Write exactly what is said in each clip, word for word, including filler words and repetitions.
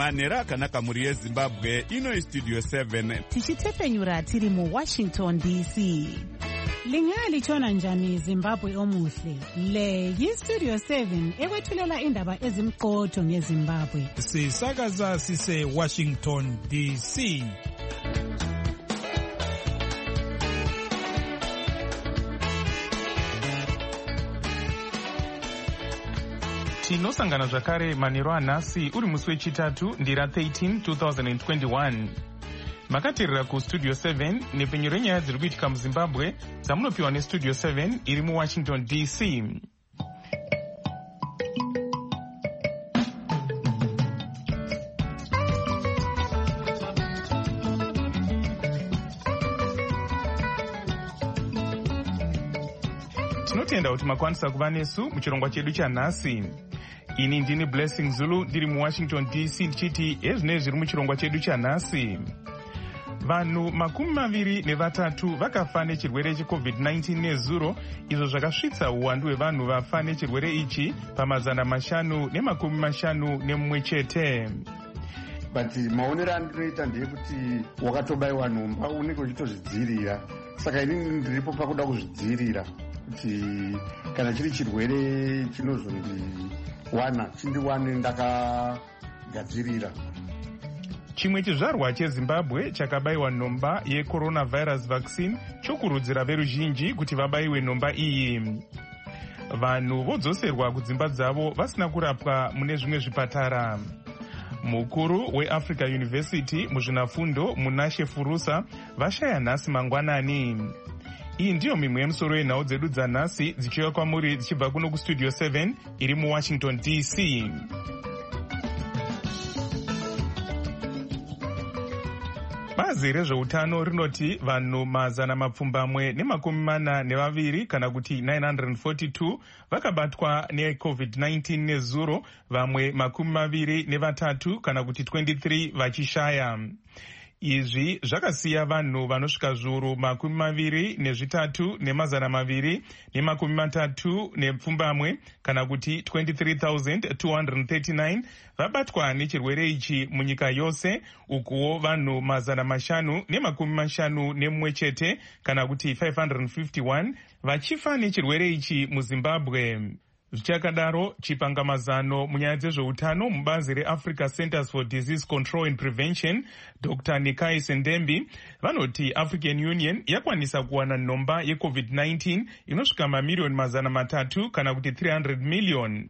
manhero akanaka mhuri yezimbabwe. Ino istudio seven tichitepfenyura tiri muwashington D C. Lingalitshona njani Zimbabwe omuhle? Le yistudio seven ekwethulela indaba ezimqotho ngeZimbabwe. Sisakaza sise Washington D C. Tinosangana zvakare manhero anhasi uri musi wechitatu ndira thirteen twenty twenty-one. Makateerera kustudio seven nepfenyuro yenyaya dziri kuitika muZimbabwe dzamunopiwa nestudio seven iri muWashington D C. Tinotenda kuti makwanisa kuva nesu muchirongwa chedu chanhasi. Ini ndini Blessing Zulu ndiri muWashington D C ndichiti ezvinei zviri muchirongwa chedu chanhasi. Vanhu makumi maviri nevatatu vakafa nechirwere checovid nineteen nezuro, izvo zvakasvitsa uwandu hwevanhu vafa nechirwere ichi pamazana mashanu nemakumi mashanu nemumwe chete. But maonero andinoita ndeyekuti wakatobayiwa nhomba unenge uchitozvidzivirira. Saka ini ndiripo pakuda kuzvidzivirira kuti kana chiri chirwere chinozondiwana chindiwane ndakagadzirira. Chimwe chizvarwa cheZimbabwe chakabayiwa nhomba yecoronavirus vaccine chokurudzira veruzhinji kuti vabayiwe nhomba iyi. Vanhu vodzoserwa kudzimba dzavo vasina kurapwa mune zvimwe zvipatara. Mukuru weAfrica University muzvinafundo Munashe Furusa vashaya nhasi mangwanani. Iyi ndiyo mimwe yemusoro yenhau dzedu dzanhasi dzichiuya kwamuri dzichibva kuno kustudio seven iri muWashington D C. Bazi rezveutano rinoti vanhu mazana mapfumbamwe nemakumi mana nevaviri kana kuti nine hundred forty-two vakabatwa necovid nineteen nezuro, vamwe makumi maviri nevatatu kana kuti twenty-three vachishaya. Izvi zvakasiya vanhu vanosvika zviuru makumi maviri nezvitatu nemazana maviri nemakumi matatu nepfumbamwe kana kuti twenty-three thousand two hundred thirty-nine vabatwa nechirwere ichi munyika yose, ukuwo vanhu mazana mashanu nemakumi mashanu nemumwe chete kana kuti five hundred fifty-one vachifa nechirwere ichi muZimbabwe. Zvichakadaro, chipangamazano munyaya dzezveutano mubazi reAfrica Centers for Disease Control and Prevention Doctor Nikai Sendembi vanoti African Union yakwanisa kuwana nhomba yecovid nineteen inosvika mamiliyoni mazana matatu kana kuti three hundred million.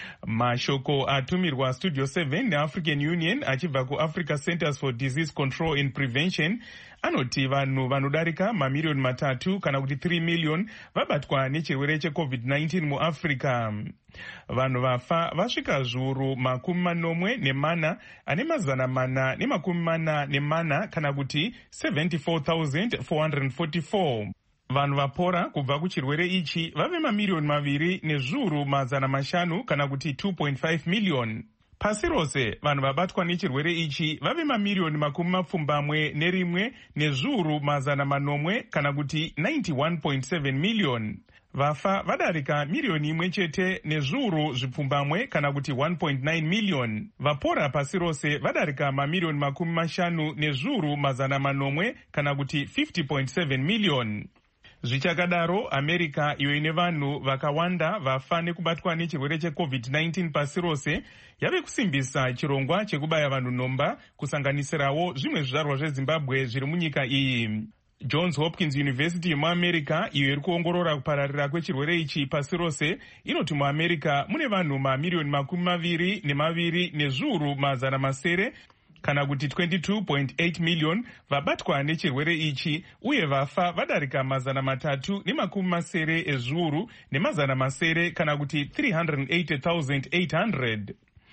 Mashoko atumirwa studio seven neAfrican Union achibva kuAfrica Centers for Disease Control and Prevention anoti vanhu vanodarika mamiliyoni matatu kana kuti three million vabatwa nechirwere checovid nineteen muAfrica. Vanhu vafa vasvika zviuru makumi manomwe nemana ane mazana mana nemakumi mana nemana kana kuti seventy-four thousand four hundred forty-four. Vanhu vapora kubva kuchirwere ichi vave mamiliyoni maviri nezviuru mazana mashanu kana kuti two point five million. Pasi rose vanhu vabatwa nechirwere ichi vave mamiliyoni makumi mapfumbamwe nerimwe nezviuru mazana manomwe kana kuti ninety-one point seven million. Vafa vadarika miliyoni imwe chete nezviuru zvipfumbamwe kana kuti one point nine million. Vapora pasi rose vadarika mamiliyoni makumi mashanu nezviuru mazana manomwe kana kuti fifty point seven million. Zvichakadaro, America iyo ine vanhu vakawanda vafa nekubatwa nechirwere checovid nineteen pasi rose yave kusimbisa chirongwa chekubaya vanhu nhomba kusanganisirawo zvimwe zvizvarwa zveZimbabwe zviri munyika iyi. Johns Hopkins University muAmerica iyo iri kuongorora kupararira kwechirwere ichi pasi rose inoti muAmerica mune vanhu mamiliyoni makumi maviri nemaviri nezviuru mazana masere kana kuti twenty-two point eight million vabatwa nechirwere ichi, uye vafa vadarika mazana matatu nemakumi masere ezviuru nemazana masere kana kuti three hundred eighty thousand eight hundred.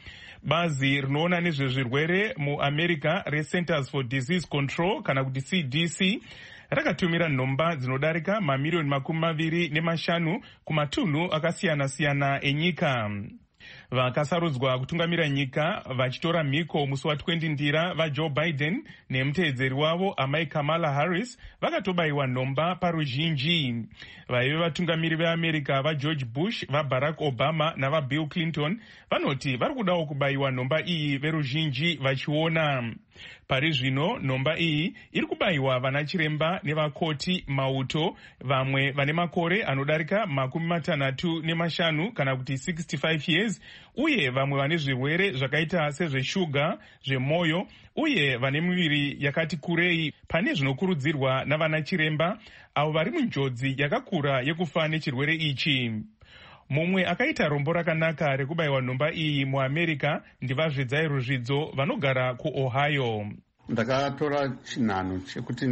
Bazi rinoona nezvezvirwere muAmerica reCenters for Disease Control kana kuti C D C rakatumira nhomba dzinodarika mamiliyoni makumi maviri nemashanu kumatunhu akasiyana siyana enyika. Vakasarudzwa kutungamira nyika vachitora mhiko musi wa20 ndira vaJoe Biden nemuteedzeri wavo amai Kamala Harris vakatobayiwa nhomba paruzhinji. Vaive vatungamiri veAmerica vaGeorge Bush, vaBarack Obama navaBill Clinton vanoti vari kudawo kubayiwa nhomba iyi veruzhinji vachiona. Pari zvino nhomba iyi iri kubayiwa vana chiremba nevakoti mauto, vamwe vane makore anodarika makumi matanhatu nemashanu kana kuti sixty-five years, uye vamwe vane zvirwere zvakaita sezveshuga, zvemwoyo uye vane miviri yakati kurei, pane zvinokurudzirwa navana chiremba avo vari munjodzi yakakura yekufa nechirwere ichi. Mumwe akaita rombo rakanaka rekubayiwa nhomba iyi muAmerica ndivazvidzai ruzvidzo vanogara kuOhio. Ndakatora chinhano chekuti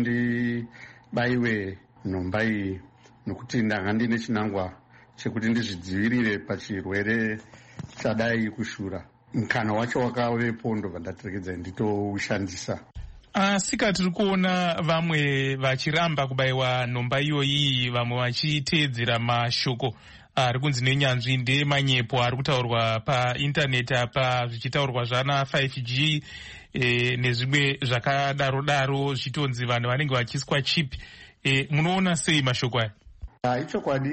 ndibayiwe nhomba iyi nokuti ndanga ndine chinangwa chekuti ndizvidzivirire pachirwere chadai kushura. Mukana wacho wakavepo ndobva ndatirekedza nditoushandisa. Asika tiri kuona vamwe vachiramba kubayiwa nhomba iyoyi, vamwe vachiteedzera mashoko ari kunzi nenyanzvi ndeemanyepo ari kutaurwa paintaneti apa, zvichitaurwa zvana five G e, nezvimwe zvakadaro daro zvichitonzi vanhu vanenge vachiiswa chip. E, munoona sei mashoko aya? Ichokwadi.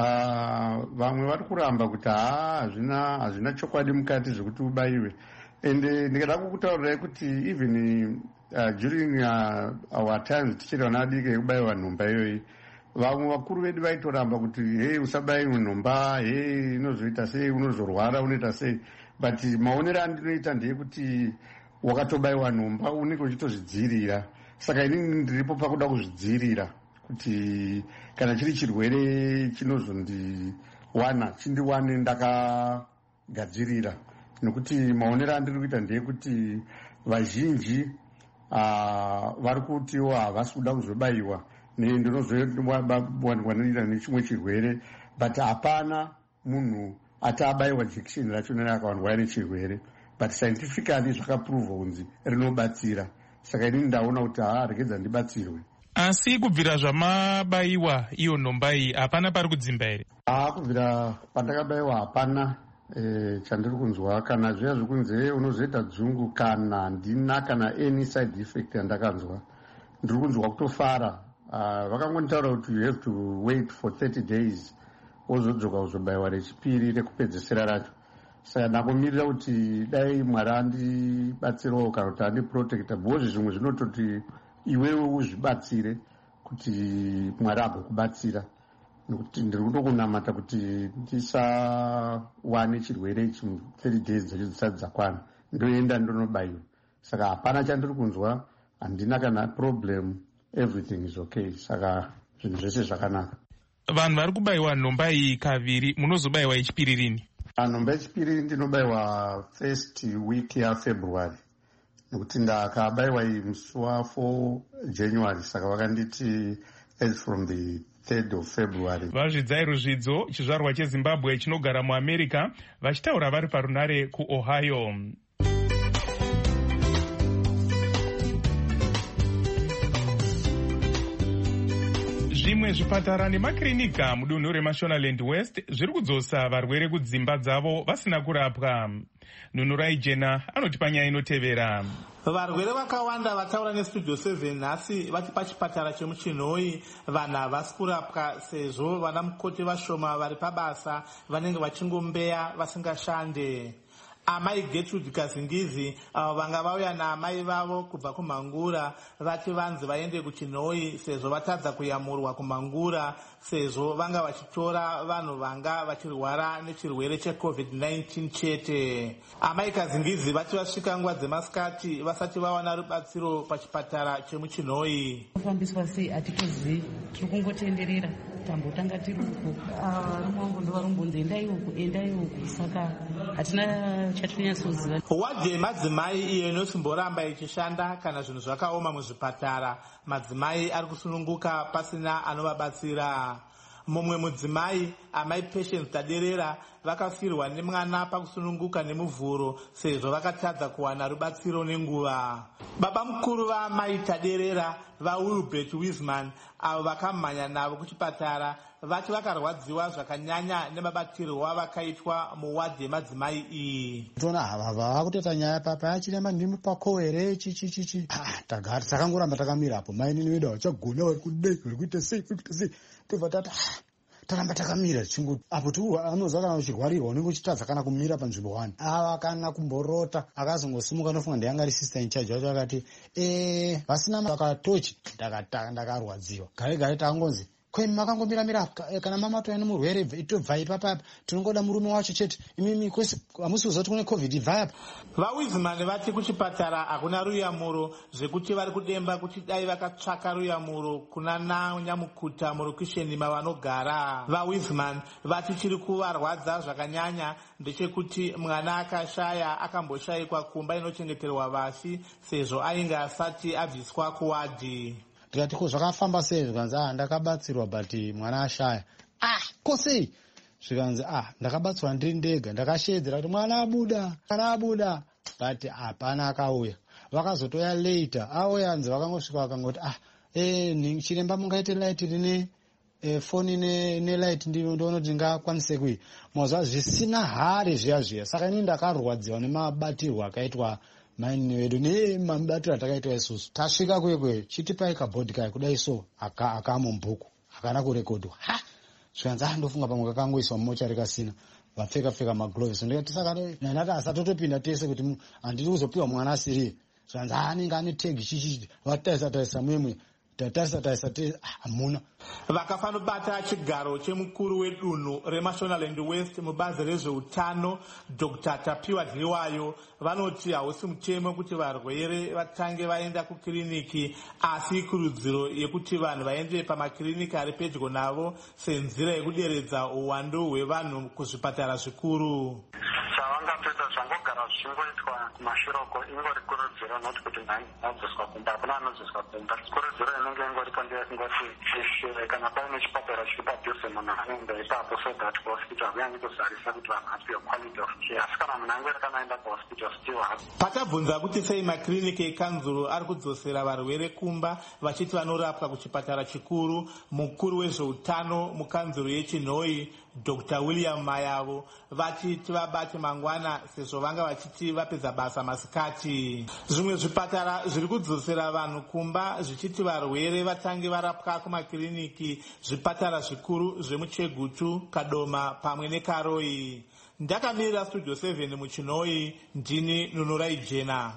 Uh, vamwe vari kuramba kuti haa hazvina hazvina chokwadi mukati zvekuti ubayiwe. Ende ndikada kukutaurirai kuti even uh, during uh, our times tichiri vana vadiki yekubayiwa nhomba iyoyi, vamwe vakuru vedu vaitoramba kuti hei usabayiwe nhomba, hei inozoita sei, unozorwara, unoita sei. But maonero andinoita ndeyekuti wakatobayiwa nhomba unenge uchitozvidzivirira. Saka inini ndiripo pakuda kuzvidzivirira kuti kana chiri chirwere chinozondiwana chindiwane ndakagadzirira. Nokuti maonero andiri kuita ndeyekuti vazhinji uh, vari kutiwo havasi kuda kuzobayiwa ndinozowanira nechimwe chirwere, but hapana munhu ati abayiwa jekisheni racho nene akawanwa nechirwere. But scientifically zvakapuruvwa kunzi rinobatsira. Saka inini ndaona kuti haa regedza ndibatsirwe. Asi kubvira zvamabayiwa iyo nhomba iyi hapana pari kudzimba here? Haa, kubvira pandakabayiwa hapana e, chandiri kunzwa. Kana zviya zvikunzi unozoita dzungu kana handina kana any side effect yandakanzwa, ndiri kunzwa kutofara. Uh, vakangonditaura kuti you have to wait for thirty days wozodzoka kuzobayiwa rechipiri rekupedzesera racho. Saka ndakumirira kuti dai Mwari andibatsirawo kana kuti andiprotecta, bhozvi zvimwe zvinototi iwewe uzvibatsire kuti Mwari agokubatsira. Nokuti ndiri kutokunamata kuti ndisawane chirwere ichi thirty days dzacho dzisati dzakwana ndoenda ndonobayiwa. Saka hapana chandiri kunzwa, handina kana problem, everything is okay. Saka zvinhu zvese zvakanaka. Vanhu vari kubayiwa nhomba iyi kaviri, munozobayiwa yechipiri rini? Nhomba yechipiri ndinobayiwa first week yaFebruary, nokuti ndakabayiwa iyi musi wa4 January. Saka vakanditi as from the third of February. Vazvidzai ruzvidzo, chizvarwa cheZimbabwe chinogara muAmerica, vachitaura vari parunare kuOhio. Zvimwe zvipatara nemakirinika mudunhu reMashonaland West zviri kudzosa varwere kudzimba dzavo vasina kurapwa. Nunurai Jena anoti panyaya inotevera. Varwere vakawanda vataura neStudio seven nhasi vati pachipatara chemuChinhoi vanhu havasi kurapwa sezvo vana mukoti vashoma vari pabasa vanenge vachingombeya vasingashande. Amai Gertrude Kazingizi avo vanga vauya naamai vavo kubva kuMhangura vati vanzi vaende kuChinhoi sezvo vatadza kuyamurwa kuMhangura sezvo vanga vachitora vanhu vanga vachirwara nechirwere checovid nineteen chete. Amai Kazingizi vati vasvika nguva dzemasikati vasati vawana rubatsiro pachipatara chemuChinhoi. Kufambiswa sei hatitozivi, tiri kungotenderera tambotanga tiri uko. Varume vangu ndovarumbonzi endai uku endai uku, saka hatina chatinyasoziva. Wadhi yemadzimai iyo inosimboramba ichishanda kana zvinhu zvakaoma muzvipatara, madzimai ari kusununguka pasina anovabatsira. Mumwe mudzimai, amai Patience Taderera, vakafirwa nemwana pakusununguka nemuvhuro sezvo vakatadza kuwana rubatsiro nenguva. Baba mukuru vaMai Taderera vaWilbert Wiseman avo vakamhanya navo kuchipatara vati vakarwadziwa zvakanyanya nemabatirwa vakaitwa muwadhi yemadzimai iyi. Tona hava vakuteta nyaya papa yachirema ndimi pakowere chichichichi tagara takangoramba takamirapo mai ninoida vachagona vari kudai vari kuita sei kuita sei tobva tata taramba takamira chingu apo tu anoza kana uchirwarirwa unenge uchitadza kana kumira panzvimbo wani ava kana kumborota akazongosimuka nofunga ndeyanga ari sister in charge wacho akati eh vasina vakatochi ndakarwadziwa gare gare takangonzi kwemi makangomira-mira kana mama toya nemurwere tobva ipapapa tinongoda murume wacho chete imimi kwese hamusi kuzoti kune covid ibva apa. VaWiseman vati kuchipatara hakuna ruyamuro zvekuti vari kudemba kuti dai vakatsvaka ruyamuro kuna nanyamukuta murokisheni mavanogara. VaWiseman vati chiri kuvarwadza zvakanyanya ndechekuti mwana akashaya akamboshayikwa kumba inochengeterwa vasi sezvo ainge asati abviswa kuwadhi. Tikati ko zvakafamba sei zvikanzi ah ndakabatsirwa but mwana ashaya ah kosei zvikanzi ah ndakabatsirwa ndiri ndega ndakashedzera kuti mwana abuda mwana abuda but hapana akauya. Vakazotoya later auya anzi vakangosvika vakangoti ah eh chiremba mungaite light rine eh, foni ne, ne light ndinoona kuti ndingakwanise kui mazva zvisina hari zviya zviya saka ini ndakarwadziwa nemabatirwo akaitwa maini wedu nemabatiro atakaitwa isusu. Tasvika kwekwe chitipai kabhodhi kaya kudai so akamubhuku akana kurekodwa ha zvikanzi andofunga pamwe kakangoiswa mumochari kasina vapfeka pfeka magloves ndikati saka nanata asatotopinda tese kuti handiri kuzopiwa mwana asiriye zvikanzi anenge ane tegi chichichi vataisa taisa mwemwe tatarisa taisa hamuna. Vakafanobata chigaro chemukuru wedunhu reMashonaland West mubazi rezveutano Doctor Tapiwa Dhiwayo vanoti hausi mutemo kuti varwere vatange vaenda kukiriniki asi ikurudziro yekuti vanhu vaende pamakiriniki ari pedyo navo senzira yekuderedza uwandu hwevanhu kuzvipatara zvikuru. Zvavangapedza zvangogara zvichingoitwa kumashiroko ingori kurudziro noti kuti nhaadzoswa kumba hakuna anodzoswa kumba. Kurudziro inenge ingoripo ndeyekungoti kana paine chipatara chiri padhuze munhu anoenda ipapo so that kuhospital kunyange kuzarisa kuti vanhu vapiwe quality of care asi kana munhu angori kana aenda kuhospital still hapo. Patabvunza kuti sei makiriniki ekanzuro ari kudzosera varwere kumba vachiti vanorapwa kuchipatara chikuru, mukuru wezveutano mukanzuro yechinhoi Doctor William Mayavo vati tivabate mangwana sezvo vanga vachiti vapedza basa masikati. Zvimwe zvipatara zviri kudzosera vanhu kumba zvichiti varwere vatange varapwa kumakiriniki zvipatara zvikuru zvemuChegutu, Kadoma pamwe neKaroi. Ndakamirira Studio seven muChinhoi, ndini Nunurai Jena.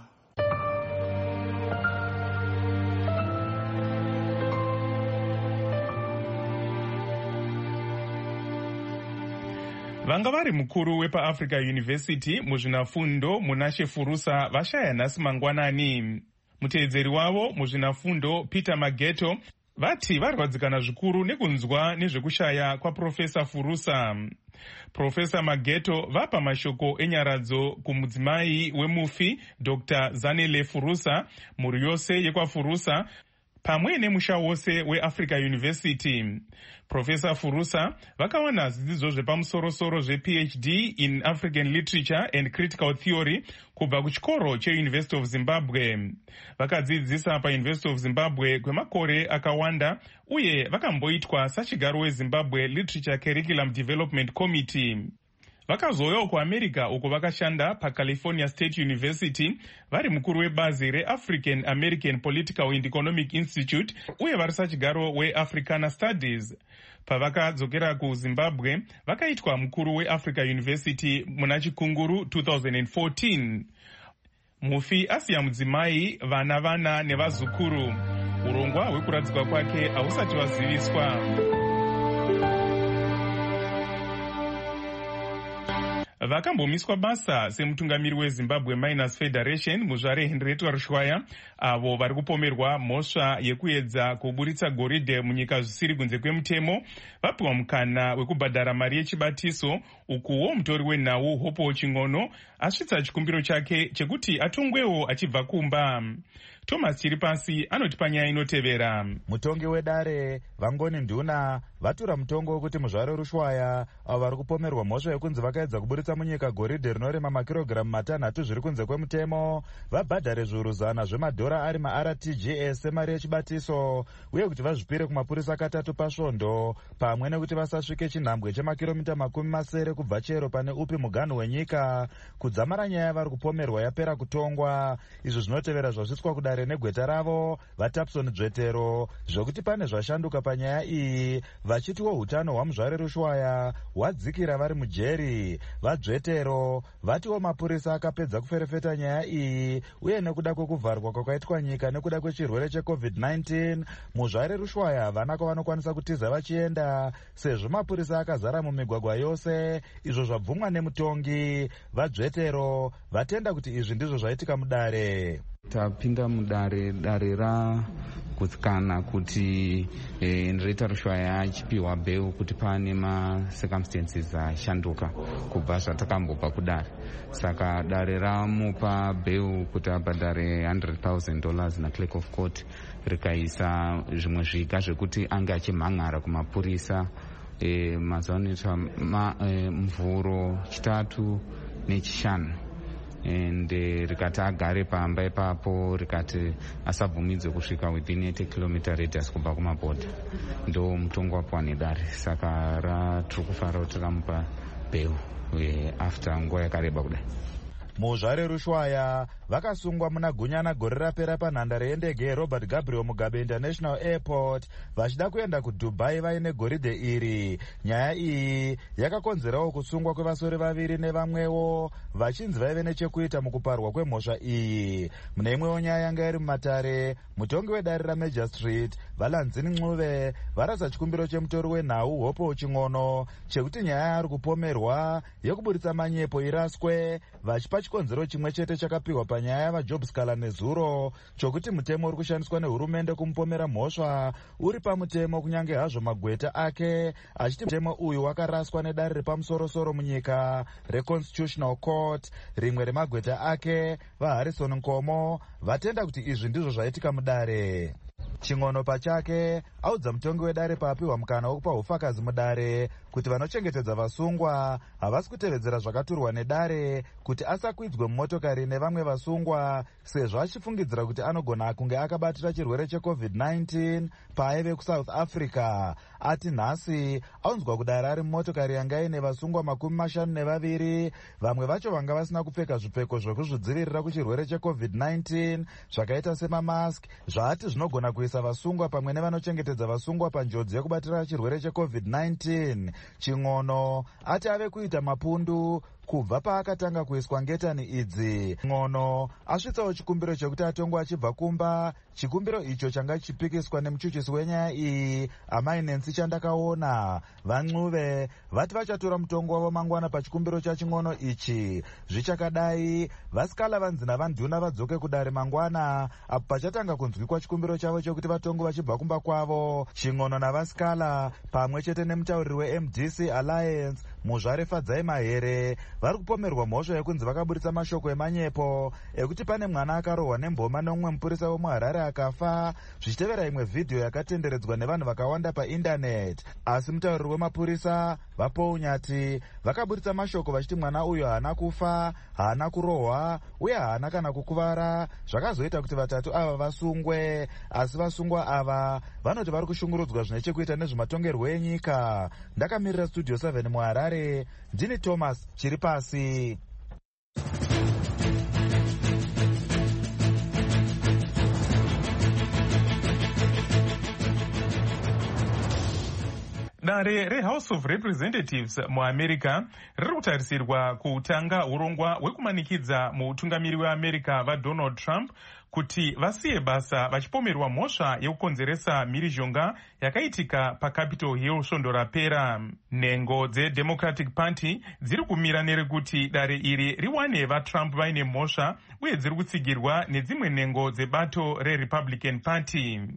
Vanga vari mukuru wepaAfrica University muzvinafundo munashe Furusa vashaya nhasi mangwanani. Muteedzeri wavo muzvinafundo Peter Mageto vati varwadzikana zvikuru nekunzwa nezvekushaya kwaProfesa Furusa. Profesa Mageto vapa mashoko enyaradzo kumudzimai wemufi Doctor Zanele Furusa, mhuri yose yekwaFurusa pamwe nemusha wose weAfrica University. Profesa Furusa vakawana zvidzidzo zvepamusoro-soro zvePhD in African Literature and Critical Theory kubva kuchikoro cheUniversity of Zimbabwe. Vakadzidzisa paUniversity of Zimbabwe kwemakore akawanda uye vakamboitwa sachigaro weZimbabwe Literature Curriculum Development Committee. Vakazouyawo kuAmerica uko vakashanda paCalifornia State University vari mukuru webazi reAfrican American Political and Economic Institute uye vari sachigaro weAfricana Studies. Pavakadzokera kuZimbabwe vakaitwa mukuru weAfrica University muna Chikunguru two thousand fourteen. Mufi asiya mudzimai, vana vana nevazukuru. Urongwa hwekuradzikwa kwake hausati waziviswa. Vakambomiswa basa semutungamiri weZimbabwe Miners Federation muzvare Henrietta Rushwaya avo vari kupomerwa mhosva yekuedza kuburitsa goridhe munyika zvisiri kunze kwemutemo vapiwa mukana wekubhadhara mari yechibatiso ukuwo mutori wenhau Hopo Ching'ono asvitsa chikumbiro chake chekuti atungwewo achibva kumba. Thomas Chiripasi anoti panyaya inotevera. Mutongi wedare Vangoni Nduna vatura mutongo wekuti muzvare rushwaya avo vari kupomerwa mhosva yekunzi vakaedza kuburitsa munyika goridhe rinorema makirogiramu matanhatu zviri kunze kwemutemo vabhadhare zviuru zana zvemadhora ari ma-R T G S semari yechibatiso uye kuti vazvipire kumapurisa katatu pasvondo pamwe nekuti vasasvike chinhambwe chemakiromita makumi masere kubva chero pane upi muganhu wenyika. Kudzamara nyaya yavari kupomerwa yapera kutongwa. Izvo zvinotevera zvasvitswa kudare negweta ravo vaTapson Dzvetero zvokuti pane zvashanduka panyaya iyi, vachitiwo hutano hwamuzvare rushwaya hwadzikira vari mujeri. VaDzvetero vatiwo mapurisa akapedza kuferefeta nyaya iyi uye nekuda kwekuvharwa kwakaitwa nyika nekuda kwechirwere checovid nineteen muzvare rushwaya havana kwavanokwanisa kutiza vachienda sezvo mapurisa akazara mumigwagwa yose. Izvo zvabvumwa nemutongi. VaDzvetero vatenda kuti izvi ndizvo zvaitika mudare. Tapinda mudare dare ragutsikana kuti eh, Ndireta Rushwaya achipiwa beu kuti pane macircumstances ashanduka kubva zvatakambobva kudare. Saka dare ramupa beu kuti abhadhare one hundred thousand dollars na clerk of court rikaisa zvimwe zviga zvekuti ange achimhan'ara kumapurisa e, mazuva anoita ma, e, mvuro chitatu nechishanu and uh, rikati agare pamba ipapo rikati asabvumidzwe kusvika within eighty kilometer radius kubva kumabhodha. Ndo mutongo wapiwa nedare. Saka ratiri kufara kuti ramupa beu after nguva yakareba kudai. Muzvare rushwaya vakasungwa muna gunyana gore rapera panhandare yendege yeRobert Gabriel Mugabe International Airport vachida kuenda kuDubai vaine goridhe iri. Nyaya iyi yakakonzerawo kusungwa kwevasori vaviri nevamwewo vachinzi vaive nechekuita mukuparwa kwemhosva iyi. Mune imwewo nyaya yanga iri mumatare, mutongi wedare raMajor Street Valanzini Ncube varasa chikumbiro chemutori wenhau Hopo Ching'ono chekuti nyaya yaari kupomerwa yekuburitsa manyepo iraswe vachipa chikonzero chimwe chete chakapiwa panyaya yavaJob Scala nezuro chokuti mutemo uri kushandiswa nehurumende kumupomera mhosva uri pamutemo kunyange hazvo magweta ake achiti mutemo uyu wakaraswa nedare repamusorosoro munyika reConstitutional Court. Rimwe remagweta ake vaHarrison Nkomo vatenda kuti izvi ndizvo zvaitika mudare. Ching'ono pachake audza mutongi wedare paapiwa mukana wekupa ufakazi mudare kuti vanochengetedza vasungwa havasi kutevedzera zvakaturwa nedare kuti asakwidzwe mumotokari nevamwe vasungwa sezvo achifungidzira kuti anogona kunge akabatira chirwere checovid nineteen paaive kuSouth Africa. Ati nhasi aunzwa kudare ari mumotokari yanga ine vasungwa makumi mashanu nevaviri, vamwe vacho vanga vasina kupfeka zvipfeko zvekuzvidzivirira kuchirwere checovid nineteen zvakaita semamask zvaati zvinogona kuisa vasungwa pamwe nevanochengetedza vasungwa panjodzi yekubatira chirwere checovid nineteen. Ching'ono ati ave kuita mapundu kubva paakatanga kuiswa ngetani idzi. Ng'ono asvitsawo chikumbiro chekuti atongwa achibva kumba. Chikumbiro icho changa chichipikiswa nemuchuchisi wenyaya iyi Amai Nancy Chandakaona. VaNcube vati vachatora mutongo wavo mangwana pachikumbiro chaching'ono ichi. Zvichakadai vaScala vanzi navaNduna vadzoke kudare mangwana apo pachatanga kunzwikwa chikumbiro chavo chokuti vatongo vachibva kumba kwavo. Ching'ono navaScala pamwe chete nemutauriri weM D C Alliance Muzvare Fadzai Mahere vari kupomerwa mhosva yekunzi vakaburitsa mashoko emanyepo ekuti pane mwana akarohwa nemboma nomumwe mupurisa wemuHarare akafa, zvichitevera imwe vhidhiyo yakatenderedzwa nevanhu vakawanda paindaneti. Asi mutauriri wemapurisa vaPaul Nyati vakaburitsa mashoko vachiti mwana uyo haana kufa, haana kurohwa uye haana kana kukuvara, zvakazoita kuti vatatu ava vasungwe. Asi vasungwa ava vanoti vari kushungurudzwa zvine chekuita nezvematongerwo enyika. Ndakamirira Studio seven muHarare, ndini Thomas Chiripasi. Dare reHouse of Representatives muAmerica riri kutarisirwa kutanga urongwa hwekumanikidza muutungamiri weAmerica vaDonald Trump kuti vasiye basa vachipomerwa mhosva yekukonzeresa mhirizhonga yakaitika paCapitol Hill svondo rapera. Nhengo dzeDemocratic Party dziri kumira nerekuti dare iri riwane vaTrump vaine mhosva uye dziri kutsigirwa nedzimwe nhengo dzebato reRepublican Party.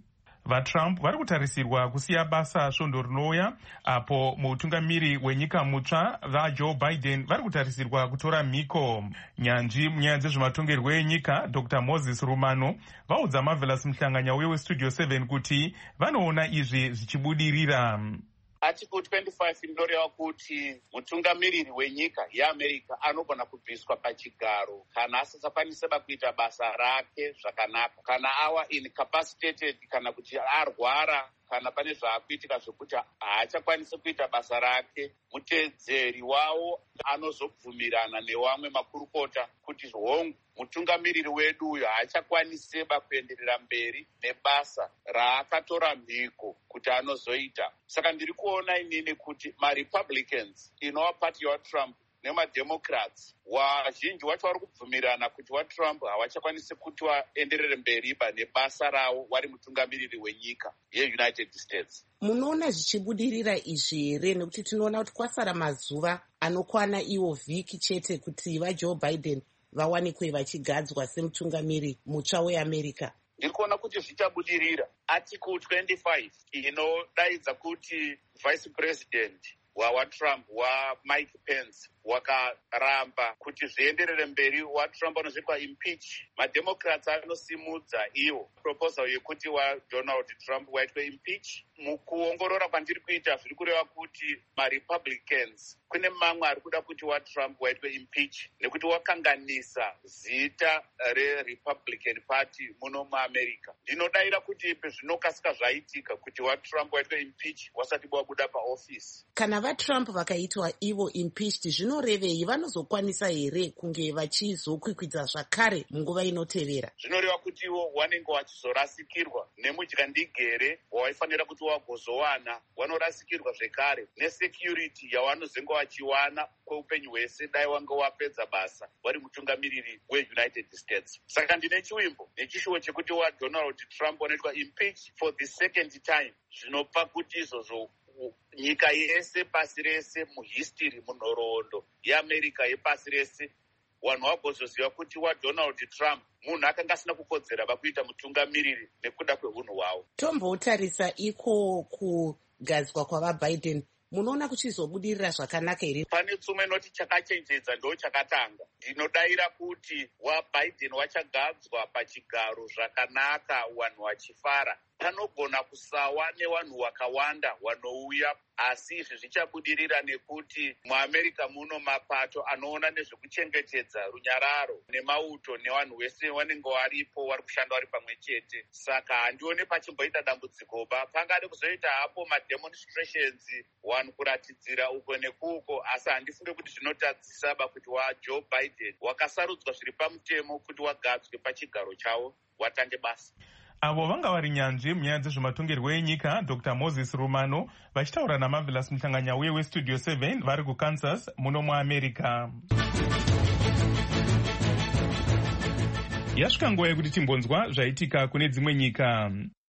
vatrump vari kutarisirwa kusiya basa svondo rinouya, apo mutungamiri wenyika mutsva vajoe biden vari kutarisirwa kutora mhiko. Nyanzvi munyaya dzezvematongerwo enyika Dr Moses Rumano vaudza Marvelous Mhlanganya uye westudio seven kuti vanoona izvi zvichibudirira. Article twenty-five inoreva kuti mutungamiriri wenyika yeAmerica anogona kubviswa pachigaro kana asisakwanisaba kuita basa rake zvakanaka, kana awa incapacitated, kana kuti arwara, kana pane zvaakuitika zvokuti haachakwanisi kuita basa rake. Mutedzeri wawo anozobvumirana newamwe makurukota kuti hongu, mutungamiriri wedu uyu haachakwaniseba kuenderera mberi nebasa raakatora mhiko kuti anozoita. Saka ndiri kuona inini kuti maRepublicans, inova pati yaTrump, nemademocrats wazhinji wacho vari kubvumirana kuti waTrump havachakwanisi kuti vaenderere mberi nebasa ravo vari mutungamiriri wenyika yeUnited States. Munoona zvichibudirira izvi here? Nekuti tinoona kuti kwasara mazuva anokwana iwo vhiki chete kuti vaJoe Biden vawanikwe vachigadzwa semutungamiri mutsva weAmerica. Ndiri kuona kuti zvichabudirira. Article twenty-five inodaidza kuti vice president waTrump waMike Pence wakaramba kuti zvienderere mberi, waTrump anozvikwa impeach. Mademocrats anosimudza iwo proposal yekuti waDonald Trump waitwe impeach. Mukuongorora kwandiri kuita zviri kureva kuti maRepublicans kune mamwe ari kuda kuti waTrump waitwe impeach nekuti wakanganisa zita reRepublican Party muno muAmerica. Ndinodaira kuti pezvinokasika zvaitika kuti waTrump waitwe impeach wasati wabuda paofisi. Kana vaTrump vakaitwa ivo impeached, zvinorevei? Vanozokwanisa here kunge vachizokwikwidza zvakare munguva inotevera? Zvinoreva kuti ivo vanenge vachizorasikirwa nemudyandigere wavaifanira kuti wagozowana, vanorasikirwa zvekare nesecurity yavanozenge vachiwana kweupenyu hwese dai wanga wapedza basa vari mutungamiriri weUnited States. Saka ndine chiwimbo nechishuwo chekuti waDonald Trump wanoitwa impeach for the second time. Zvinopa kuti izvozvo nyika yese pasi rese muhistory, munhoroondo yeAmerica yepasi rese, vanhu vagozoziva kuti waDonald Trump munhu akanga asina kukodzera vakuita mutungamiriri nekuda kweunhu hwavo. Tombotarisa iko kugadzwa kwavaBiden, munoona kuchizobudirira zvakanaka here? Pane tsumo inoti chakachenjedza ndo chakatanga. Ndinodaira kuti waBiden wachagadzwa pachigaro zvakanaka, vanhu vachifara. Panogona kusawa nevanhu vakawanda vanouya, asi izvi zvichabudirira nekuti muAmerica muno mapato anoona nezvekuchengetedza runyararo nemauto nevanhu vese vanenge varipo vari kushanda vari pamwe chete. Saka handione pachimboita dambudzikoba. Pangade kuzoita hapo mademonstrations, vanhu kuratidzira uko nekuko, asi handifunge kuti zvinotadzisaba kuti waJoe Biden wakasarudzwa zviri pamutemo kuti wagadzwe pachigaro chavo watange basa. Avo vanga vari nyanzvi munyaya dzezvematongerwo enyika Dr Moses Rumano vachitaura naMarvelous Mhlanganya uye westudio seven vari kuKansas muno muAmerica. Yasvika nguva yekuti timbonzwa zvaitika kune dzimwe nyika.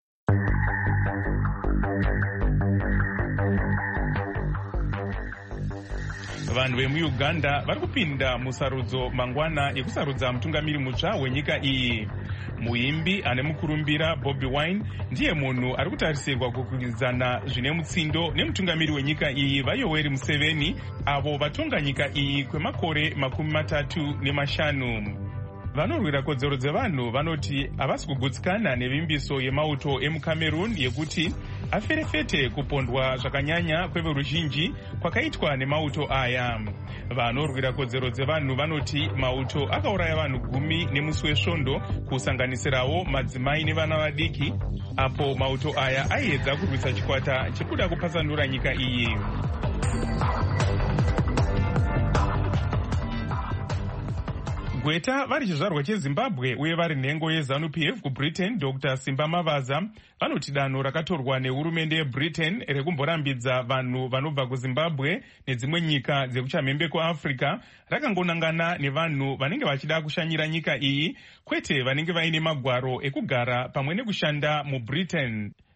Vanhu vemuUganda vari kupinda musarudzo mangwana yekusarudza mutungamiri mutsva wenyika iyi. Muimbi ane mukurumbira Bobi Wine ndiye munhu ari kutarisirwa kukwikwidzana zvine mutsindo nemutungamiri wenyika iyi vaYoweri Museveni, avo vatonga nyika iyi kwemakore makumi matatu nemashanu. Vanorwira kodzero dzevanhu vanoti havasi kugutsikana nevimbiso yemauto emuCameroon yekuti aferefete kupondwa zvakanyanya kweveruzhinji kwakaitwa nemauto aya. Vanorwira kodzero dzevanhu vanoti mauto akauraya vanhu gumi nemusi wesvondo, kusanganisirawo madzimai nevana vadiki, apo mauto aya aiedza kurwisa chikwata chekuda kupatsanura nyika iyi. Gweta vari chizvarwa cheZimbabwe uye vari nhengo yeZANU-P F kuBritain Dr Simba Mavaza vanoti danho rakatorwa nehurumende yeBritain rekumborambidza vanhu vanobva kuZimbabwe nedzimwe nyika dzekuchamhembe kuAfrica rakangonangana nevanhu vanenge vachida kushanyira nyika iyi, kwete vanenge vaine magwaro ekugara pamwe nekushanda muBritain.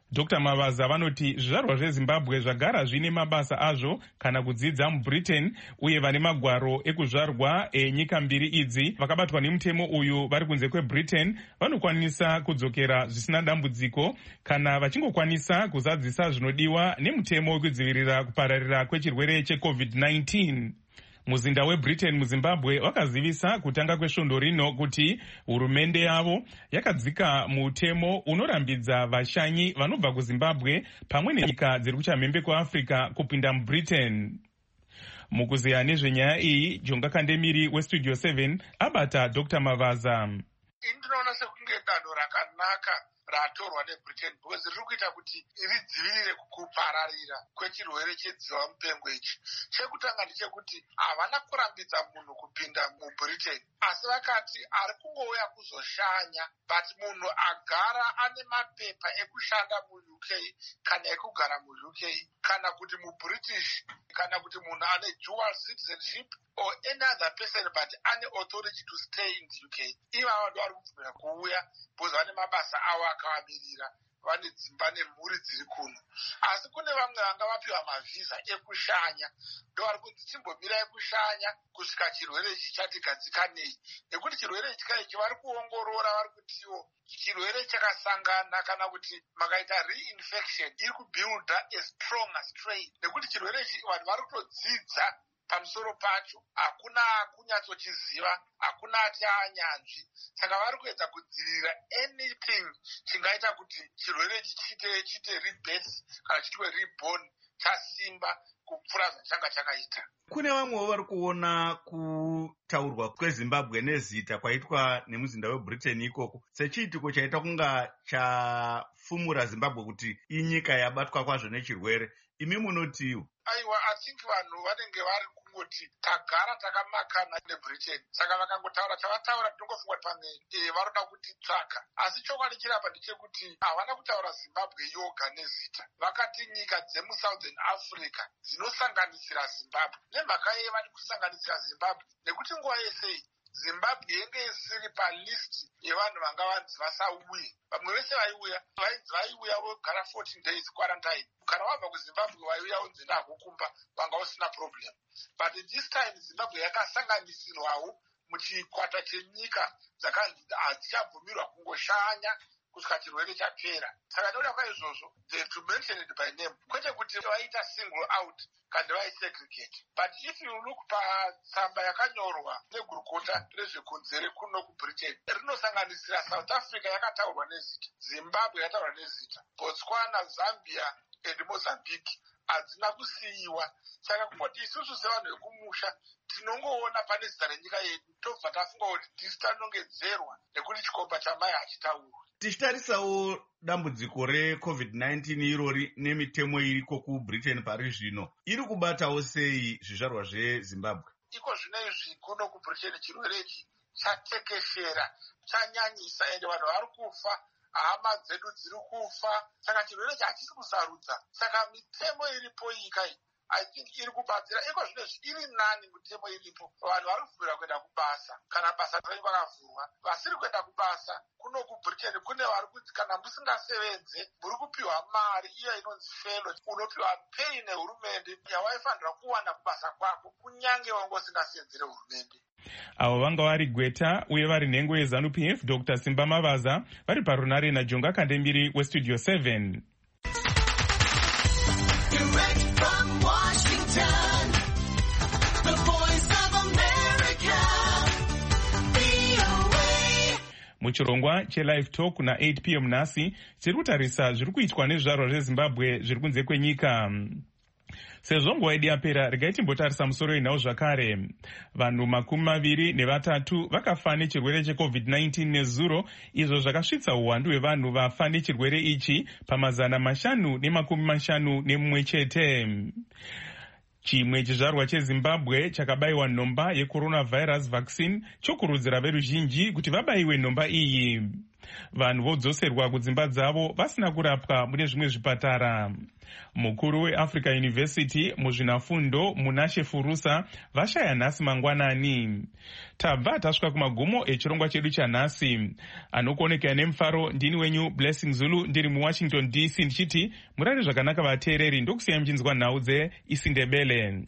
Dr Mavaza vanoti zvizvarwa zvezimbabwe zvagara zvine mabasa azvo kana kudzidza mubritain, uye vane magwaro ekuzvarwa enyika mbiri idzi vakabatwa nemutemo uyu vari kunze kwebritain vanokwanisa kudzokera zvisina dambudziko kana vachingokwanisa kuzadzisa zvinodiwa nemutemo wekudzivirira kupararira kwechirwere checovid nineteen. Muzinda webritain muzimbabwe wakazivisa kutanga kwesvondo rino kuti hurumende yavo yakadzika mutemo unorambidza vashanyi vanobva kuzimbabwe pamwe nenyika dziri kuchamhembe kweafrica kupinda mubritain. Mukuzeya nezvenyaya iyi, Jonga Kandemiri westudio seven abata Dr Mavaza. Ndinoona sekunge danho rakanaka ratorwa nebritain because riri kuita kuti ridzivirire kupararira kwechirwere chedziva mupengo ichi. Chekutanga ndechekuti havana kurambidza munhu kupinda mubritain, asi vakati ari kungouya kuzoshanya, but munhu agara ane mapepa ekushanda muU K kana ekugara muU K kana kuti mubritish kana kuti munhu ane dual citizenship or any other person but ane authority to stay in the U K. Ivava ndo vari kubvumira kuuya because vane mabasa avo akawamirira, vane dzimba nemhuri dziri kuno. Asi kune vamwe vanga vapiwa mavhisa ekushanya, ndo vari kunzi chimbomirai kushanya kusvika chirwere ichi chatigadzikanei, nekuti chirwere ichi ichi vari kuongorora, vari kutiwo chirwere chakasangana kana kuti makaita reinfection iri kubuilda a stronger strain, nekuti chirwere ichi vanhu vari kutodzidza pamusoro pacho, hakuna kunyatsochiziva, hakuna ati anyanzvi. Saka vari kuedza kudzivirira anything chingaita kuti chirwere ichi chite chite rebirth kana chitwe reborn chasimba kupfuura zvachanga chakaita. Kune vamwewo vari kuona kutaurwa kwezimbabwe nezita kwaitwa nemuzinda webritain ikoko sechiitiko chaita kunga chafumura zimbabwe kuti inyika yabatwa kwazvo nechirwere. Imi munotiwo? Aiwa, I think vanhu vanenge vari kungoti tagara takamakana nebritain, saka vakangotaura chavataura tinongofunga kuti pamwe e, varoda kuti tsvaka. Asi chokwadi chirapa ndechekuti havana kutaura zimbabwe yoga nezita, vakati nyika dzemusouthern africa dzinosanganisira zimbabwe. Nemhaka yeye vari kusanganisira zimbabwe nekuti nguva yese zimbabwe yenge isiri palisti yevanhu vanga vanzi vasauye. Vamwe vese vaiuya vainzi vaiuya vogara fourteen days quarantine. Kana wabva kuzimbabwe waiuya unzi ndakukumba vanga usina problem. But this time zimbabwe yakasanganisirwawo muchikwata chenyika dzakanzi hadzichabvumirwa kungoshanya kusvika chirwere chapera. Saka ndoda kwaizvozvo they to mention it by name, kwete kuti vaita single out kandi vaisegregate. But if you look patsamba yakanyorwa negurukota rezvekunzere kuno kubritain, rinosanganisira South Africa yakataurwa nezita, Zimbabwe yakataurwa nezita, Botswana, Zambia and Mozambique hadzina kusiyiwa. Saka kungoti isusu sevanhu vekumusha tinongoona pane zita renyika yedu tobva tafunga kuti tisi tanongedzerwa nekuti chikomba chamai hachitaurwa. Tichitarisawo dambudziko recovid nineteen irori nemitemo iriko kubritain pari zvino, iri kubatawo sei zvizvarwa zvezimbabwe? Iko zvino izvi kuno kubritain chirwere ichi chatekeshera, chanyanyisa, ende vanhu vari kufa, hama dzedu dziri kufa. Saka chirwere ichi hachisi kusarudza. Saka mitemo iripo nyika iyi I think iri kubatsira. Iko zvino iri nani mitemo iripo, vanhu vari kubvira kuenda kubasa kana basa rei vakavhurwa, vasiri kuenda kubasa kuno kubritain kune vari kuti kana musingasevenze muri kupiwa mari iyo inonzi felo, unopiwa pei nehurumende yawaifanira kuwana kubasa kwako kunyange wange usingasenzere hurumende. Avo vanga vari Gweta uye vari nhengo yeZANU-P F Dr Simba Mavaza vari parunare naJonga Kandemiri westudio seven. Muchirongwa cheLive Talk na eight p m nhasi tiri kutarisa zviri kuitwa nezvizvarwa zveZimbabwe zviri kunze kwenyika. Sezvo nguva yedu yapera, regai timbotarisa musoro wenhau zvakare. Vanhu makumi maviri nevatatu vakafa nechirwere checovid nineteen nezuro, izvo zvakasvitsa uwandu hwevanhu vafa nechirwere ichi pamazana mashanu nemakumi mashanu nemumwe chete. Chimwe chizvarwa cheZimbabwe chakabayiwa nhomba yecoronavirus vaccine chokurudzira veruzhinji kuti vabaiwe nhomba iyi. vanhu vodzoserwa kudzimba dzavo vasina kurapwa mune zvimwe zvipatara. Mukuru weAfrica University muzvinafundo Munashe Furusa vashaya nhasi mangwanani. Tabva tasvika kumagumo echirongwa chedu chanhasi. Anokuonekera nemufaro ndini wenyu Blessing Zulu ndiri muWashington D C ndichiti murare zvakanaka vateereri, ndokusiyai muchinzwa nhau dzeIsindebele.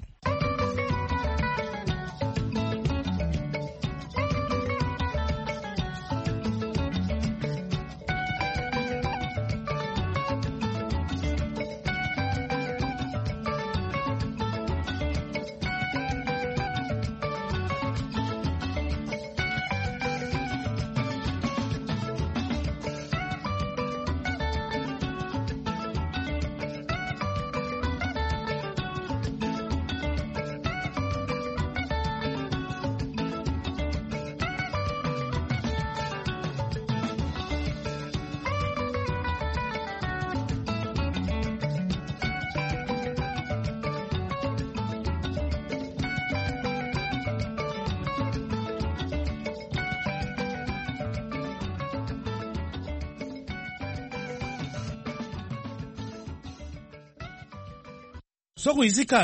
Sokuyisikhathi